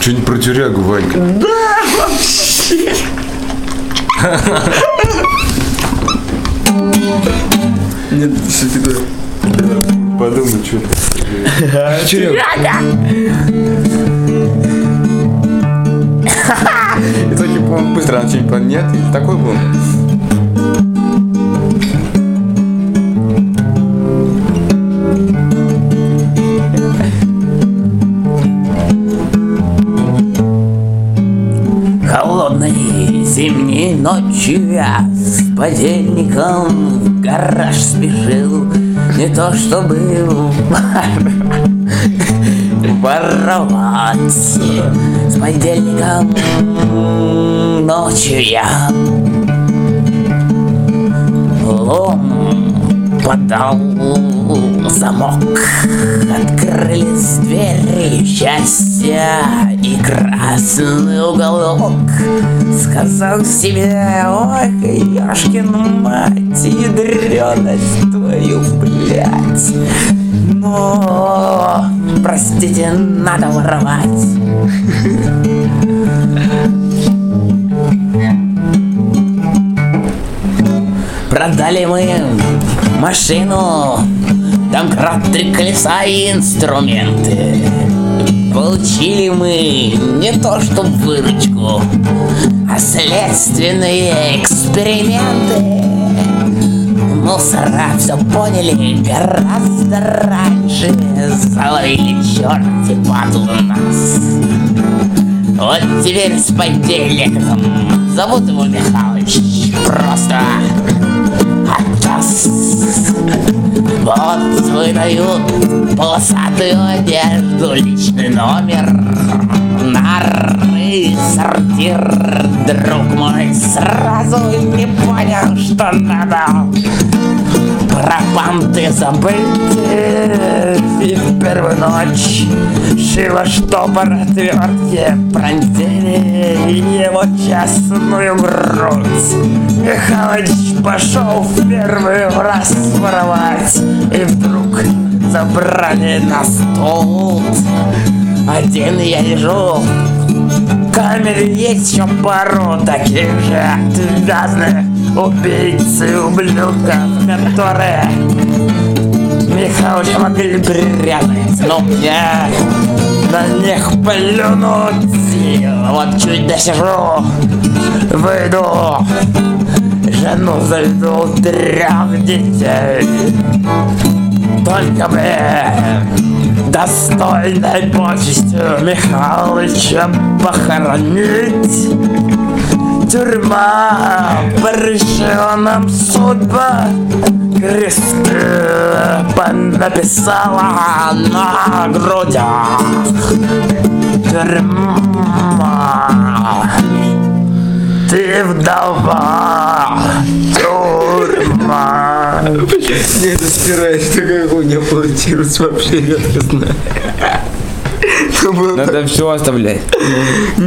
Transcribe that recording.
Что-нибудь про тюрягу, Ванька. Да, вообще. Нет, что-то... Подумай, что ты. Тюряга. Это очень, по-моему, быстро на что-нибудь. Нет, такой был. Холодной зимней ночью я с подельником в гараж спешил. Не то чтобы воровать. С подельником ночью я лом подал замок. Открылись двери счастья и красный уголок. Сказал себе: ой, ёшкин мать, ядреность твою, блядь. Но, простите, надо воровать. Продали мы машину, домкрат, 3 колеса и инструменты. Получили мы не то что выручку, а следственные эксперименты. Мусора все поняли гораздо раньше. Заловили черти падлу нас. Вот теперь с подельником, зовут его Михалыч, просто Атас. Вот выдают полосатую одежду, личный номер, нары, сортир. Друг мой сразу не понял, что надо. Про банды забыли. И в первую ночь шило штопор отвертки, пронзили его частную грудь. Михалыч пошел в первый раз воровать, и вдруг забрали на стол. Один я лежу, в камере есть еще пару таких же отвязных убийц и ублюдков, которые Михалыча могли прирезать, но мне на них плюнуть. Вот чуть досижу, выйду, жену заведу, 3 детей. Только бы достойной почестью Михалыча похоронить. Тюрьма порешила нам судьба, кресты написала на грудях. Тюрьма, ты вдова, тюрьма. Не распираешь, такая хуйня получилась вообще редкостная. Надо все оставлять.